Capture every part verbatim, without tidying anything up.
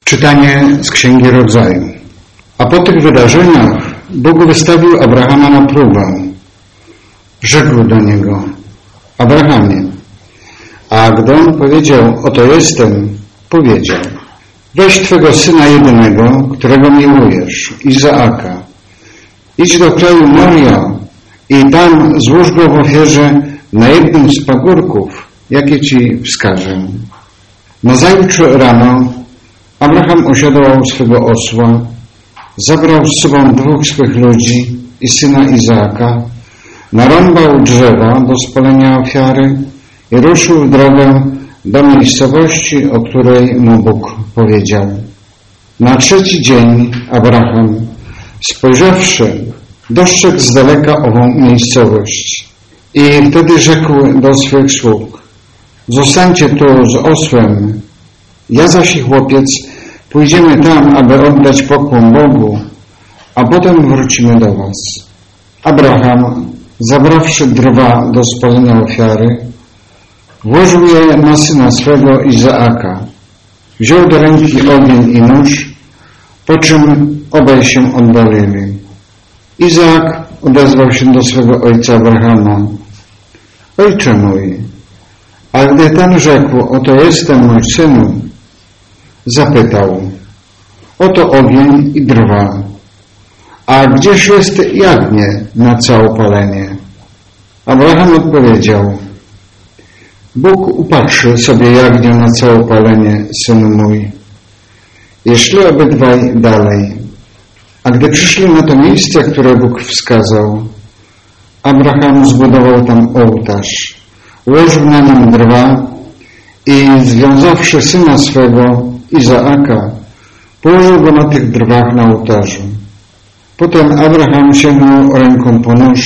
Czytanie z Księgi Rodzaju. A po tych wydarzeniach Bóg wystawił Abrahama na próbę. Rzekł do niego: Abrahamie. A gdy on powiedział: oto jestem, powiedział: weź twego syna jedynego, którego miłujesz, Izaaka, idź do kraju Moria i tam złóż go w ofierze na jednym z pagórków, jakie ci wskażę. Nazajutrz rano Abraham osiadał swego osła, zabrał z sobą dwóch swych ludzi i syna Izaaka, narąbał drzewa do spalenia ofiary i ruszył w drogę do miejscowości, o której mu Bóg powiedział. Na trzeci dzień Abraham, spojrzawszy, dostrzegł z daleka ową miejscowość i wtedy rzekł do swych sług: zostańcie tu z osłem, ja zaś i chłopiec pójdziemy tam, aby oddać pokłon Bogu, a potem wrócimy do was. Abraham, zabrawszy drwa do spalenia ofiary, włożył je na syna swego Izaaka, wziął do ręki ogień i nóż, po czym obaj się oddalili. Izaak odezwał się do swego ojca Abrahama: ojcze mój. A gdy ten rzekł: oto jestem, mój synu, zapytał: oto ogień i drwa, a gdzież jest jagnię na całopalenie? Abraham odpowiedział: Bóg upatrzy sobie jagnię na całopalenie, synu mój. I szli obydwaj dalej. A gdy przyszli na to miejsce, które Bóg wskazał, Abraham zbudował tam ołtarz, ułożył na nim drwa i związawszy syna swego Izaaka, położył go na tych drwach na ołtarzu. Potem Abraham sięgnął ręką po nóż,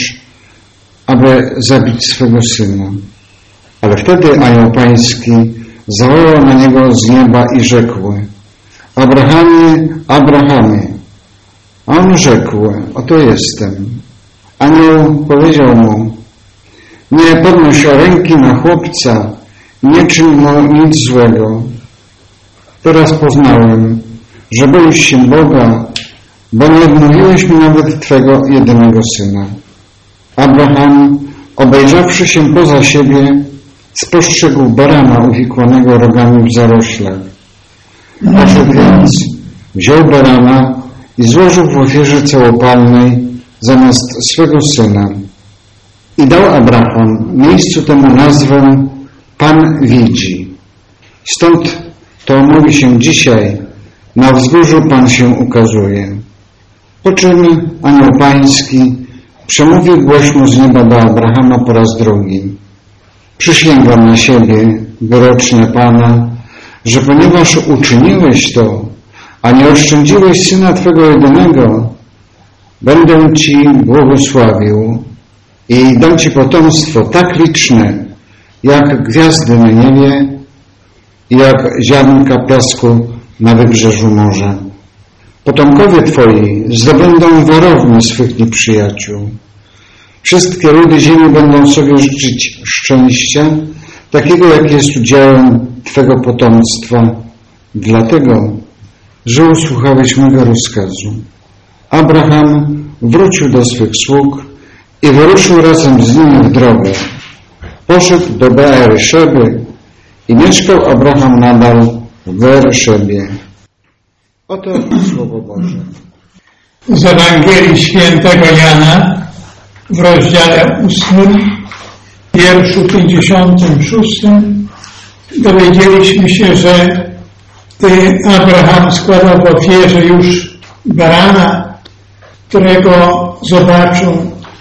aby zabić swego syna. Ale wtedy anioł pański zawołał na niego z nieba i rzekł: Abrahamie, Abrahamie. A on rzekł: oto jestem. Anioł powiedział mu: nie podnoś ręki na chłopca, nie czyń mu nic złego. Teraz poznałem, że boisz się Boga, bo nie odmówiłeś mi nawet twego jedynego syna. Abraham, obejrzawszy się poza siebie, spostrzegł barana uwikłanego rogami w zaroślach. Poszedł więc, wziął barana i złożył w ofierze całopalnej zamiast swego syna. I dał Abraham miejscu temu nazwę Pan widzi. Stąd to mówi się dzisiaj: na wzgórzu Pan się ukazuje. Po czym anioł pański przemówił głośno z nieba do Abrahama po raz drugi: przysięgam na siebie wyrocznie Pana, że ponieważ uczyniłeś to, a nie oszczędziłeś syna twego jedynego, będę ci błogosławił i dam ci potomstwo tak liczne, jak gwiazdy na niebie i jak ziarnka piasku na wybrzeżu morza. Potomkowie twoi zdobędą warownię swych nieprzyjaciół. Wszystkie ludy ziemi będą sobie życzyć szczęścia, takiego jak jest udziałem twego potomstwa, dlatego, że usłuchałeś mego rozkazu. Abraham wrócił do swych sług i wyruszył razem z nimi w drogę. Poszedł do Beer-Szeby i mieszkał Abraham nadal w Beer-Szebie. Oto Słowo Boże. Z Ewangelii Świętego Jana w rozdziale ósmym, wierszu pięćdziesiątym szóstym dowiedzieliśmy się, że gdy Abraham składał w ofierze już barana, którego zobaczył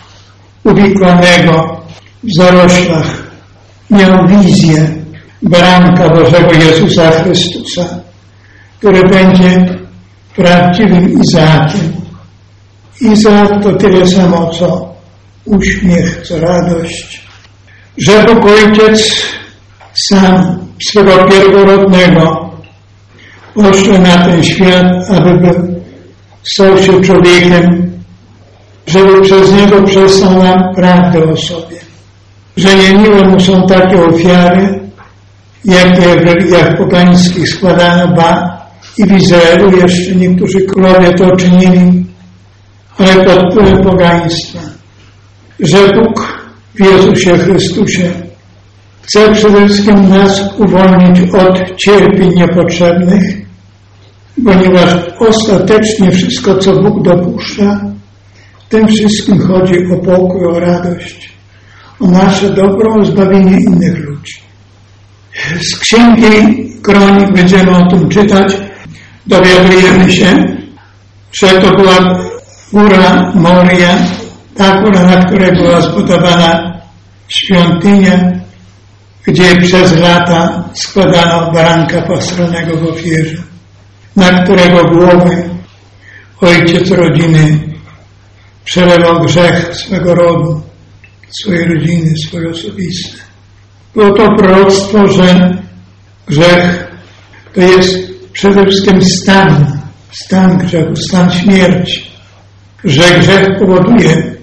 uwikłanego w zaroślach, miał wizję baranka Bożego Jezusa Chrystusa, który będzie prawdziwym Izaakiem. Izaak to tyle samo, co uśmiech, co radość, że Bóg Ojciec sam swego pierworodnego poszły na ten świat, aby był, stał się człowiekiem, żeby przez niego przesłał nam prawdę o sobie. Że niemiłe mu są takie ofiary, jakie w religiach pogańskich składano, ba, I w Izraelu jeszcze niektórzy królowie to czynili, ale pod wpływem pogaństwa. Że Bóg w Jezusie Chrystusie chce przede wszystkim nas uwolnić od cierpień niepotrzebnych, ponieważ ostatecznie wszystko, co Bóg dopuszcza, w tym wszystkim chodzi o pokój, o radość, o nasze dobro, o zbawienie innych ludzi. Z Księgi Kronik będziemy o tym czytać. Dowiadujemy się, że to była góra Moria, ta góra, na której była zbudowana świątynia, gdzie przez lata składano baranka posranego w ofierze, na którego głowy ojciec rodziny przelewał grzech swego rodu, swojej rodziny, swoje osobiste. Było to proroctwo, że grzech to jest przede wszystkim stan, stan grzechu, stan śmierci. Że grzech powoduje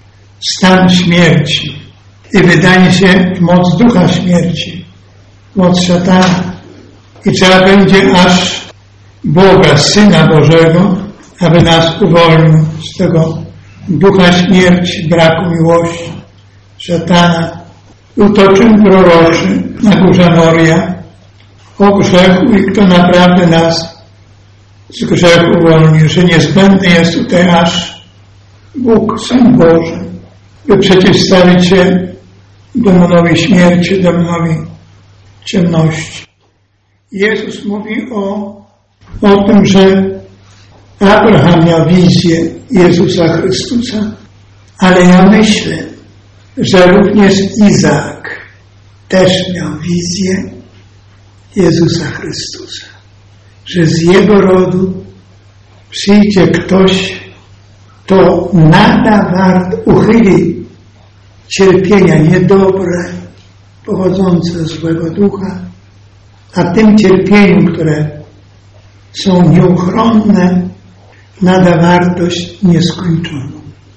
stan śmierci i wydanie się w moc ducha śmierci, moc szatana. I trzeba będzie aż Boga, Syna Bożego, aby nas uwolnił z tego ducha śmierci, braku miłości, szatana. Był to czyn proroczy na górze Moria o grzechu i kto naprawdę nas z grzechu uwolni, że niezbędny jest tutaj aż Bóg, Syn Boży, by przeciwstawić się demonowi śmierci, demonowi ciemności. Jezus mówi o, o tym, że Abraham miał wizję Jezusa Chrystusa, ale ja myślę, że również Izaak też miał wizję Jezusa Chrystusa, że z jego rodu przyjdzie ktoś, kto nada wart uchyli cierpienia niedobre, pochodzące ze złego ducha, a tym cierpieniu, które są nieuchronne, nada wartość nieskończoną.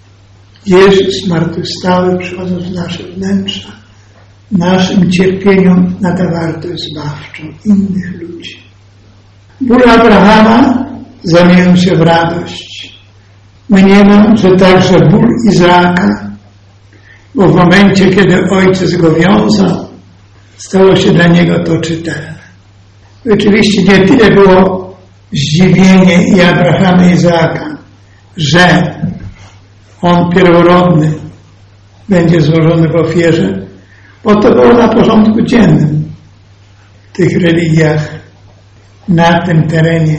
Jezus zmartwychwstały, przychodząc w nasze wnętrza, naszym cierpieniom nada wartość zbawczą innych ludzi. Ból Abrahama zamienił się w radość. Mniemam, że także ból Izaaka, bo w momencie, kiedy ojciec go wiązał, stało się dla niego to czytelne. Oczywiście nie tyle było zdziwienie i Abrahama i Izaaka, że on pierworodny będzie złożony w ofierze, bo to było na porządku dziennym w tych religiach na tym terenie.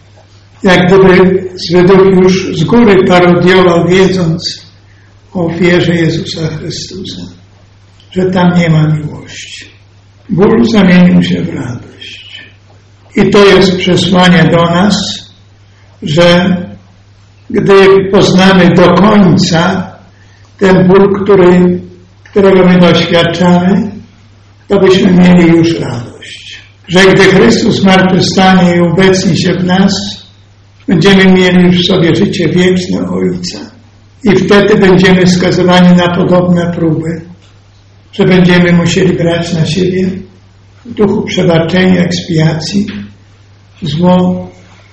Jak gdyby Zwyduk już z góry parodiował, wiedząc o ofierze Jezusa Chrystusa, że tam nie ma miłości. Ból zamienił się w radość. I to jest przesłanie do nas, że gdy poznamy do końca ten ból, który, którego my doświadczamy, to byśmy mieli już radość. Że gdy Chrystus zmartwychwstanie i ubecni się w nas, będziemy mieli w sobie życie wieczne Ojca. I wtedy będziemy skazywani na podobne próby, że będziemy musieli brać na siebie w duchu przebaczenia, ekspiacji zło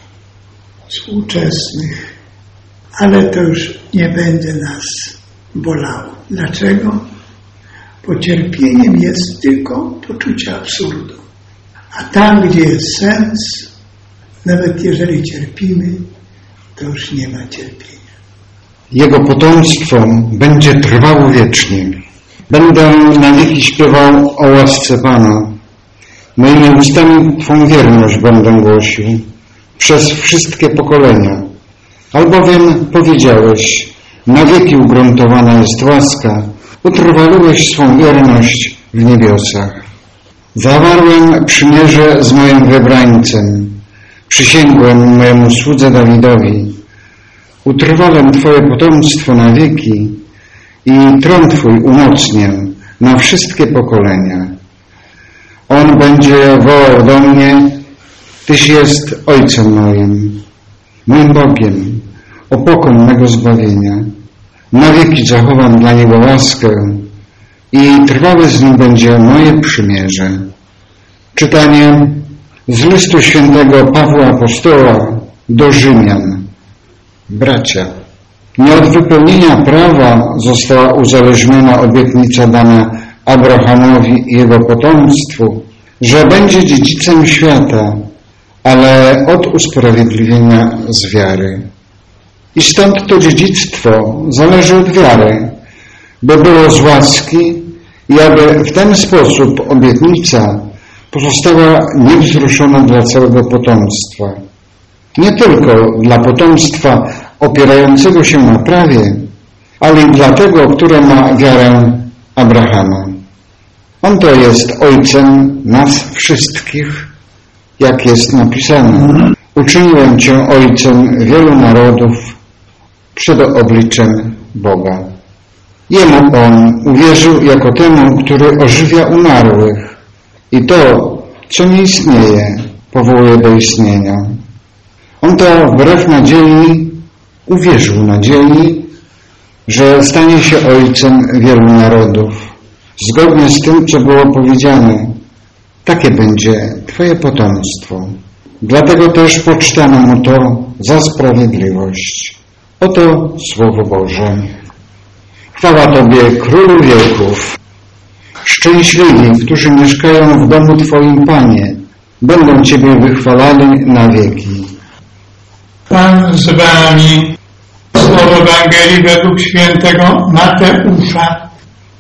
współczesnych. Ale to już nie będzie nas bolało. Dlaczego? Bo cierpieniem jest tylko poczucie absurdu. A tam, gdzie jest sens, nawet jeżeli cierpimy, to już nie ma cierpienia. Jego potomstwo będzie trwało wiecznie. Będę na wieki śpiewał o łasce Pana. Moimi ustami Twą wierność będę głosił przez wszystkie pokolenia. Albowiem powiedziałeś, na wieki ugruntowana jest łaska, utrwaliłeś swą wierność w niebiosach. Zawarłem przymierze z moim wybrańcem, przysięgłem mojemu słudze Dawidowi. Utrwalę Twoje potomstwo na wieki i tron Twój umocnię na wszystkie pokolenia. On będzie wołał do mnie, Tyś jest Ojcem moim, moim Bogiem, opoką mego zbawienia. Na wieki zachowam dla Niego łaskę i trwałe z Nim będzie moje przymierze. Czytanie Z listu świętego Pawła Apostoła do Rzymian. Bracia, nie od wypełnienia prawa została uzależniona obietnica dana Abrahamowi i jego potomstwu, że będzie dziedzicem świata, ale od usprawiedliwienia z wiary. I stąd to dziedzictwo zależy od wiary, bo było z łaski i aby w ten sposób obietnica pozostała niewzruszona dla całego potomstwa. Nie tylko dla potomstwa opierającego się na prawie, ale i dla tego, które ma wiarę Abrahama. On to jest ojcem nas wszystkich, jak jest napisane. Uczyniłem Cię ojcem wielu narodów przed obliczem Boga. Jemu On uwierzył jako temu, który ożywia umarłych i to, co nie istnieje, powołuje do istnienia. On to wbrew nadziei uwierzył nadziei, że stanie się ojcem wielu narodów. Zgodnie z tym, co było powiedziane, takie będzie Twoje potomstwo. Dlatego też pocztano mu to za sprawiedliwość. Oto Słowo Boże. Chwała Tobie, Królu wieków. Szczęśliwi, którzy mieszkają w domu Twoim, Panie, będą Ciebie wychwalali na wieki. Pan z Wami. Słowo Ewangelii według świętego Mateusza.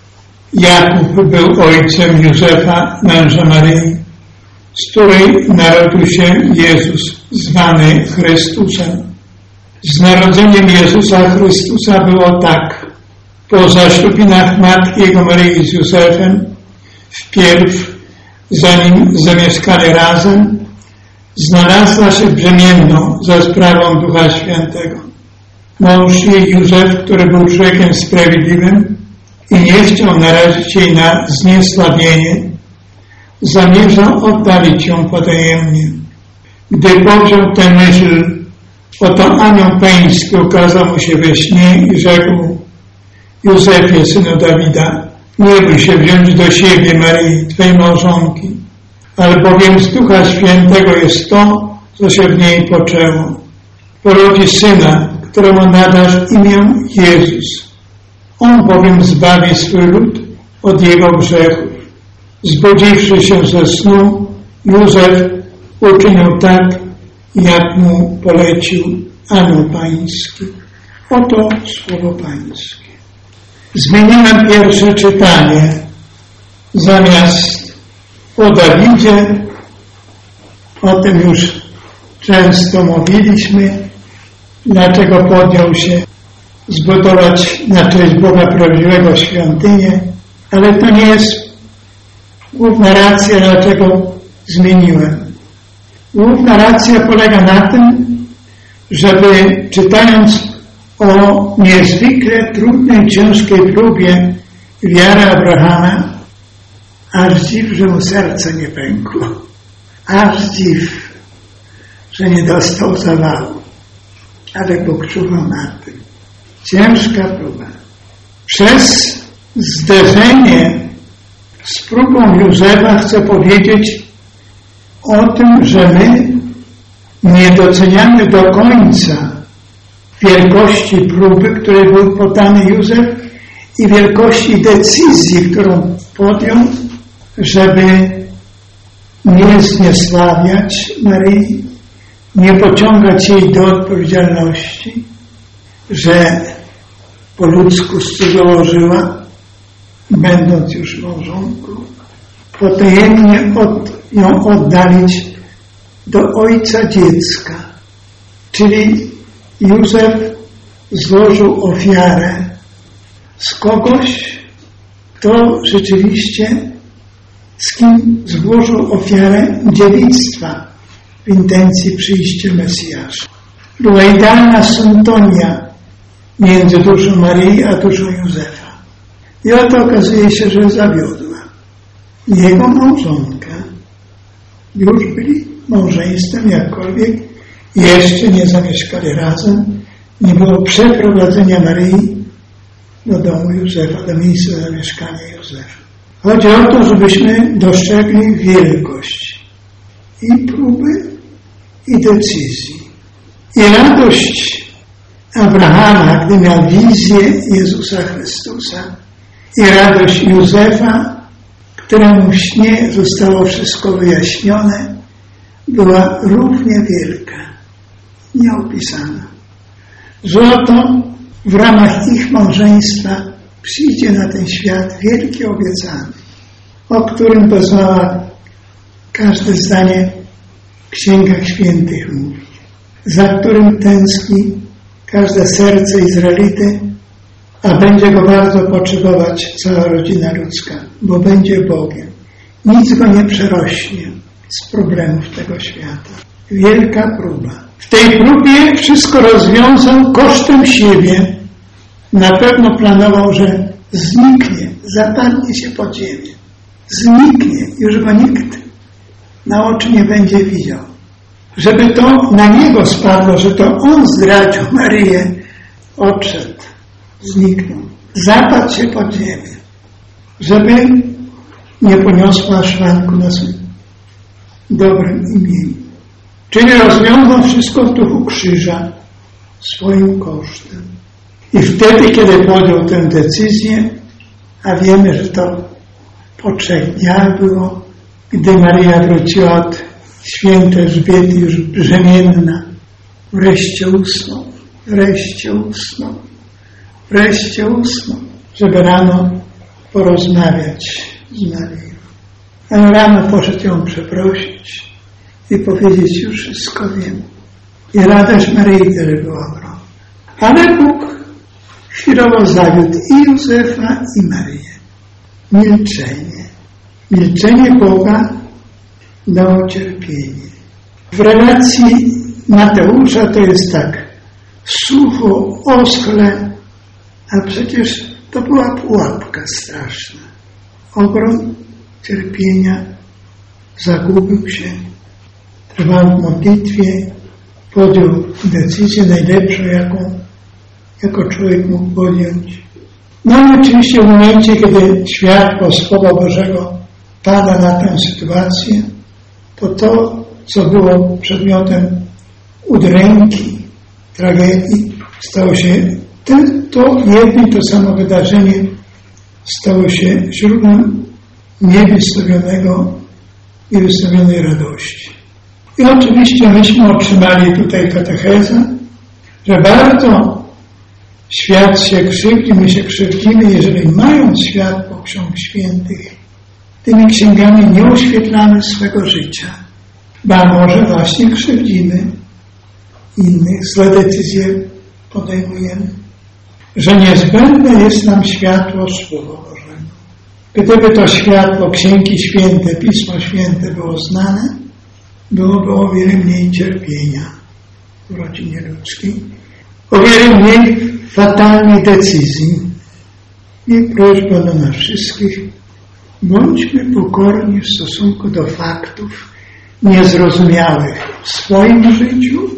Jakub był ojcem Józefa, męża Maryi, z której narodził się Jezus, zwany Chrystusem. Z narodzeniem Jezusa Chrystusa było tak. Po zaślubinach matki jego Maryi z Józefem, wpierw, zanim zamieszkali razem, znalazła się brzemienną za sprawą Ducha Świętego. Mąż jej Józef, który był człowiekiem sprawiedliwym i nie chciał narazić jej na zniesławienie, zamierzał oddalić ją potajemnie. Gdy powziął tę myśl, oto anioł pański ukazał mu się we śnie i rzekł: Józefie, synu Dawida, nie bój się wziąć do siebie Maryi, Twej małżonki, albowiem z Ducha Świętego jest to, co się w niej poczęło. Porodzi syna, któremu nadasz imię Jezus. On bowiem zbawi swój lud od jego grzechów. Zbudziwszy się ze snu, Józef uczynił tak, jak mu polecił anioł pański. Oto Słowo Pańskie. Zmieniłem pierwsze czytanie. Zamiast o Dawidzie, o tym już często mówiliśmy, dlaczego podjął się zbudować na cześć Boga prawdziwego świątynię, ale to nie jest główna racja, dlaczego zmieniłem. Główna racja polega na tym, żeby czytając o niezwykle trudnej, ciężkiej próbie wiary Abrahama, aż dziw, że mu serce nie pękło. Aż dziw, że nie dostał zawału. Ale Bóg czuwał nad tym. Ciężka próba. Przez zderzenie z próbą Józefa chcę powiedzieć o tym, że my nie doceniamy do końca wielkości próby, której był poddany Józef, i wielkości decyzji, którą podjął, żeby nie zniesławiać Maryi, nie pociągać jej do odpowiedzialności, że po ludzku cudzołożyła, będąc już małżonką, potajemnie od, ją oddalić do ojca dziecka. Czyli Józef złożył ofiarę z kogoś, kto rzeczywiście, z kim złożył ofiarę dziewictwa w intencji przyjścia Mesjasza. Była idealna syntonia między duszą Maryi a duszą Józefa. I oto okazuje się, że zawiodła. Jego małżonka, już byli małżeństwem, jakkolwiek jeszcze nie zamieszkali razem, nie było przeprowadzenia Maryi do domu Józefa, do miejsca zamieszkania Józefa. Chodzi o to, żebyśmy dostrzegli wielkość i próby, i decyzji. I radość Abrahama, gdy miał wizję Jezusa Chrystusa, i radość Józefa, któremu w śnie zostało wszystko wyjaśnione, była równie wielka, nieopisana. Złoto w ramach ich małżeństwa przyjdzie na ten świat wielki obiecany, o którym poznała każde zdanie w księgach świętych mówi, za którym tęskni każde serce Izraelity, a będzie go bardzo potrzebować cała rodzina ludzka, bo będzie Bogiem. Nic go nie przerośnie z problemów tego świata. Wielka próba. W tej próbie wszystko rozwiązał kosztem siebie. Na pewno planował, że zniknie, zapadnie się pod ziemię. Zniknie, już go nikt na oczy nie będzie widział. Żeby to na niego spadło, że to on zdradził Maryję, odszedł, zniknął. Zapadł się pod ziemię, żeby nie poniosła szwanku na swym dobrym imieniu. Czyli rozwiązał wszystko w duchu krzyża swoim kosztem. I wtedy, kiedy podjął tę decyzję, a wiemy, że to po trzech dniach było, gdy Maryja wróciła od świętej Elżbiety już brzemienna, wreszcie usnął, wreszcie usnął, wreszcie usnął, żeby rano porozmawiać z Maryją. A rano poszedł ją przeprosić i powiedzieć, już wszystko wiem. I radość Maryi też była ogromna. Ale Bóg chwilowo zawiódł i Józefa, i Maryję. Milczenie. Milczenie Boga dało cierpienie. W relacji Mateusza to jest tak sucho, oschle, a przecież to była pułapka straszna. Ogrom cierpienia, zagubił się, trwał w modlitwie, podjął decyzję najlepszą, jaką jako człowiek mógł podjąć. No i oczywiście w momencie, kiedy światło Słowa Bożego pada na tę sytuację, to to, co było przedmiotem udręki, tragedii, stało się to jedno i to samo wydarzenie stało się źródłem niewystawionego, niewystawionej radości. I oczywiście myśmy otrzymali tutaj katechezę, że bardzo świat się krzywdzi, my się krzywdzimy, jeżeli mając światło ksiąg świętych, tymi księgami nie oświetlamy swego życia, ba może właśnie krzywdzimy innych, złe decyzje podejmujemy, że niezbędne jest nam światło Słowa Bożego. Gdyby to światło Księgi Święte, Pismo Święte było znane, byłoby o wiele mniej cierpienia w rodzinie ludzkiej, o wiele mniej fatalnych decyzji. I prośba do nas wszystkich, bądźmy pokorni w stosunku do faktów niezrozumiałych w swoim życiu,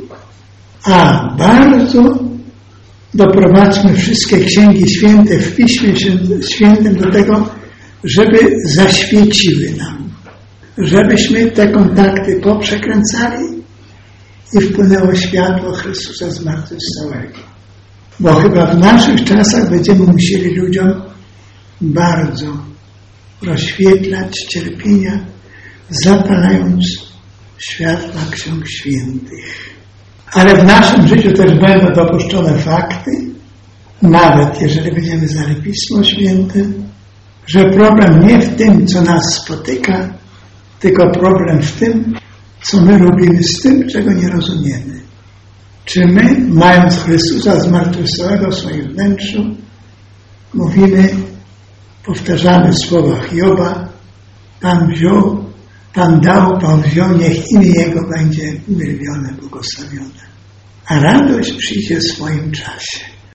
a bardzo doprowadzmy wszystkie Księgi Święte w Piśmie Świętym do tego, żeby zaświeciły nam, żebyśmy te kontakty poprzekręcali i wpłynęło światło Chrystusa zmartwychwstałego. Bo chyba w naszych czasach będziemy musieli ludziom bardzo rozświetlać cierpienia, zapalając światła Ksiąg Świętych. Ale w naszym życiu też będą dopuszczone fakty, nawet jeżeli będziemy znali Pismo Święte, że problem nie w tym, co nas spotyka, tylko problem w tym, co my robimy z tym, czego nie rozumiemy. Czy my, mając Chrystusa zmartwychwstałego w swoim wnętrzu, mówimy, powtarzamy w słowach Joba, Pan wziął, Pan dał, Pan wziął, niech imię Jego będzie uwielbione, błogosławione. A radość przyjdzie w swoim czasie.